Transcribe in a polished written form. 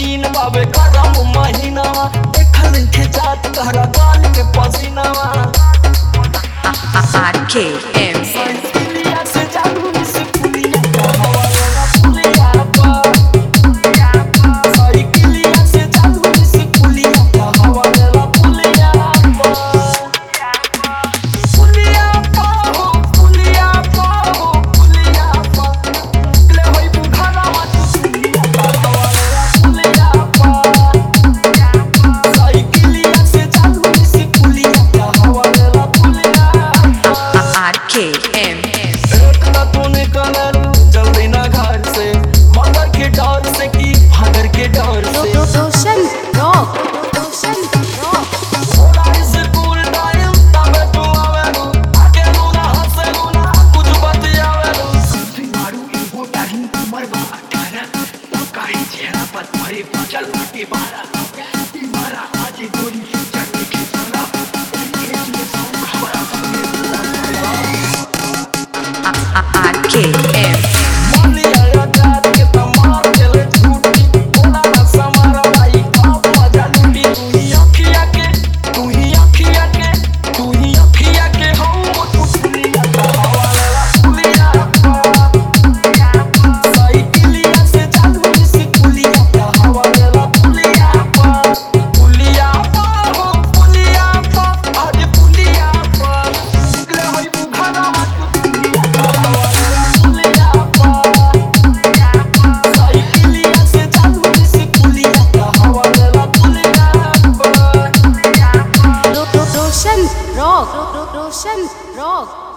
दिन बाबे गरम महीनावा देखल के जात तहरा गाल के पसीनावा RKM पुलिया से जादू से पुलिया का हवा लेना पुलिया पर साइकिलिया से जादू से पुलिया का हवा लेना पुलिया पर पुलिया पर हो पुलिया पर हो पुलिया पर ले होई बुखारा मत पुलिया का हवा लेना पुलिया पर साइकिलिया से जादू से पुलिया का हवा लेना पुलिया RKM इतना तो निकलू जल्दी ना घर से मगर के डर से कि भागर के डर से Roshan Rock Roshan Rock थोड़ा स्कूल टाइम तबे तू आवेलू आगे लूना हंसलू ना कुछ बतियावेलू सबसे मारू इनको टाइम उमर बाबा तारा तब काहे चेहरा पर भरे चल बाटे बारा मारा आज गोरी चढ़ने के सारा इसमें सब खबरा RKM मानी आया जात के तमार चले छूटी बोला ना समारा भाई आप मजा लूटी तू ही अखिया के हम पुलिया का हवाला पुलिया साइकिलिया से जादू से पुलिया का हवाला पुलिया हो पुलिया आज पुलिया ले होई बुखारा मत पुलिया का हवाला पुलिया साइकिलिया से जादू से पुलिया का हवाला पुलिया Roshan Rock Roshan Rock